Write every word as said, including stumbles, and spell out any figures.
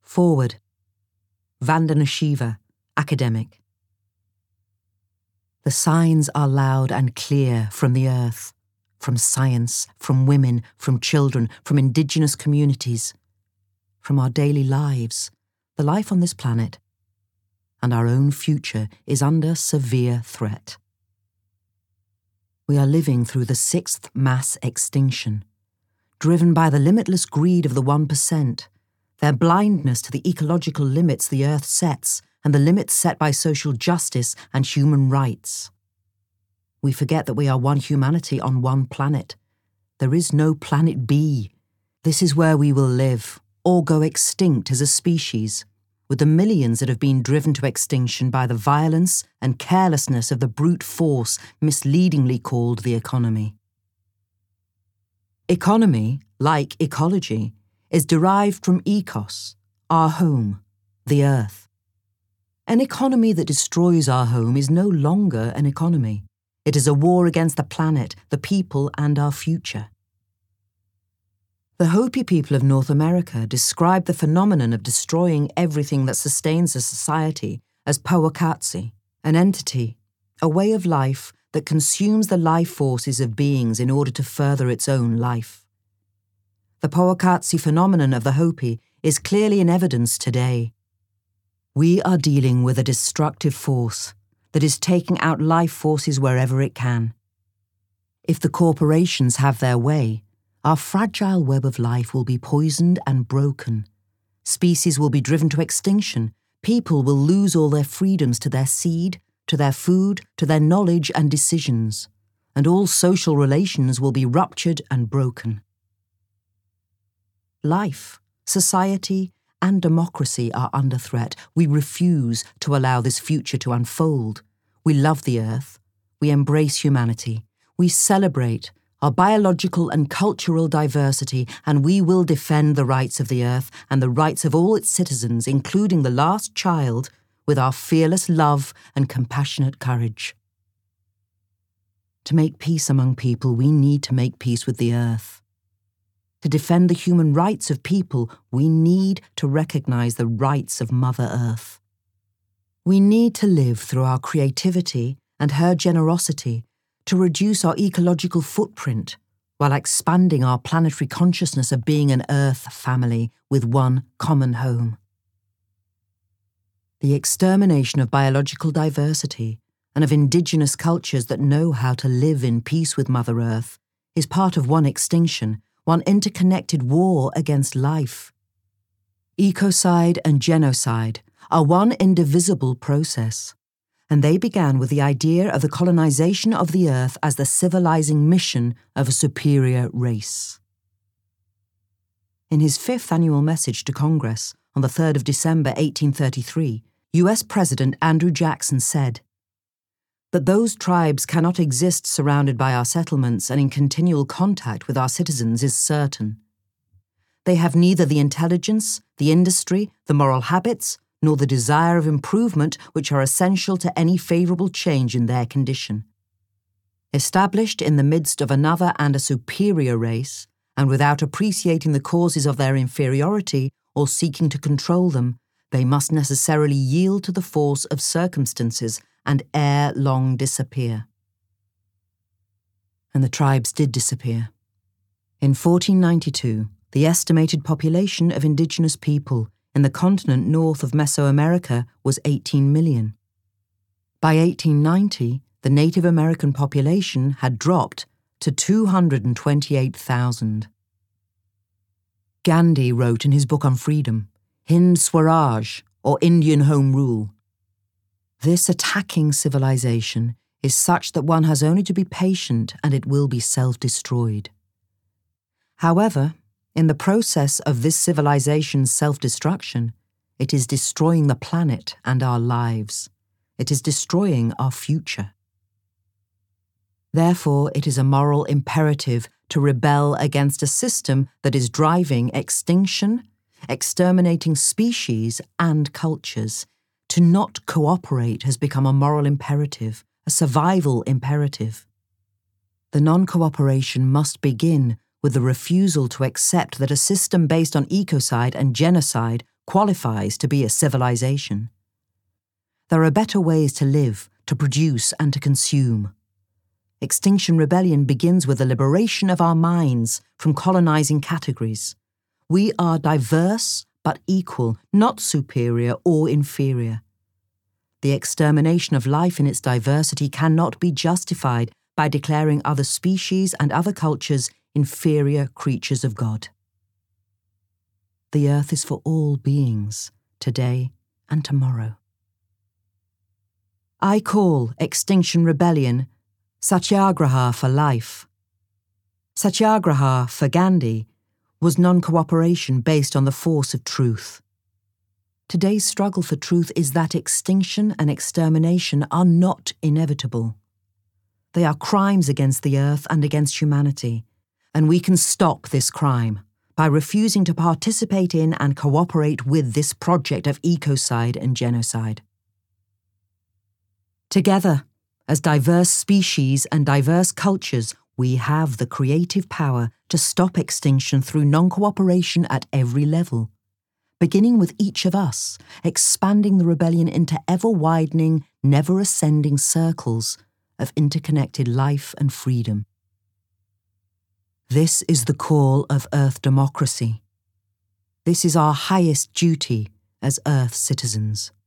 Forward. Vandana Shiva, academic. The signs are loud and clear from the earth, from science, from women, from children, from indigenous communities, from our daily lives. The life on this planet and our own future is under severe threat. We are living through the sixth mass extinction, driven by the limitless greed of the one percent, their blindness to the ecological limits the earth sets and the limits set by social justice and human rights. We forget that we are one humanity on one planet. There is no planet B. This is where we will live, or go extinct as a species, with the millions that have been driven to extinction by the violence and carelessness of the brute force misleadingly called the economy. Economy, like ecology, is derived from ecos, our home, the earth. An economy that destroys our home is no longer an economy. It is a war against the planet, the people, and our future. The Hopi people of North America describe the phenomenon of destroying everything that sustains a society as Powakatsi, an entity, a way of life that consumes the life forces of beings in order to further its own life. The Powakatsi phenomenon of the Hopi is clearly in evidence today. We are dealing with a destructive force that is taking out life forces wherever it can. If the corporations have their way, our fragile web of life will be poisoned and broken. Species will be driven to extinction. People will lose all their freedoms to their seed, to their food, to their knowledge and decisions, and all social relations will be ruptured and broken. Life, society, and democracy are under threat. We refuse to allow this future to unfold. We love the earth. We embrace humanity. We celebrate our biological and cultural diversity, and we will defend the rights of the earth and the rights of all its citizens, including the last child, with our fearless love and compassionate courage. To make peace among people, we need to make peace with the earth. To defend the human rights of people, we need to recognize the rights of Mother Earth. We need to live through our creativity and her generosity to reduce our ecological footprint while expanding our planetary consciousness of being an Earth family with one common home. The extermination of biological diversity and of indigenous cultures that know how to live in peace with Mother Earth is part of one extinction, one interconnected war against life. Ecocide and genocide are one indivisible process, and they began with the idea of the colonization of the earth as the civilizing mission of a superior race. In his fifth annual message to Congress on the third of December eighteen thirty-three, U S President Andrew Jackson said that those tribes cannot exist surrounded by our settlements and in continual contact with our citizens is certain. They have neither the intelligence, the industry, the moral habits, nor the desire of improvement which are essential to any favourable change in their condition. Established in the midst of another and a superior race, and without appreciating the causes of their inferiority or seeking to control them, they must necessarily yield to the force of circumstances and ere long disappear. And the tribes did disappear. In fourteen ninety-two, the estimated population of indigenous people in the continent north of Mesoamerica was eighteen million. By eighteen ninety, the Native American population had dropped to two hundred twenty-eight thousand. Gandhi wrote in his book on freedom, Hind Swaraj, or Indian Home Rule, "This attacking civilization is such that one has only to be patient and it will be self-destroyed." However, in the process of this civilization's self-destruction, it is destroying the planet and our lives. It is destroying our future. Therefore, it is a moral imperative to rebel against a system that is driving extinction, exterminating species and cultures. To not cooperate has become a moral imperative, a survival imperative. The non-cooperation must begin with the refusal to accept that a system based on ecocide and genocide qualifies to be a civilization. There are better ways to live, to produce, and to consume. Extinction Rebellion begins with the liberation of our minds from colonizing categories. We are diverse but equal, not superior or inferior. The extermination of life in its diversity cannot be justified by declaring other species and other cultures inferior creatures of God. The earth is for all beings, today and tomorrow. I call Extinction Rebellion Satyagraha for life. Satyagraha for Gandhi was non-cooperation based on the force of truth. Today's struggle for truth is that extinction and extermination are not inevitable. They are crimes against the earth and against humanity, and we can stop this crime by refusing to participate in and cooperate with this project of ecocide and genocide. Together, as diverse species and diverse cultures, we have the creative power to stop extinction through non-cooperation at every level, beginning with each of us, expanding the rebellion into ever-widening, never-ascending circles of interconnected life and freedom. This is the call of Earth democracy. This is our highest duty as Earth citizens.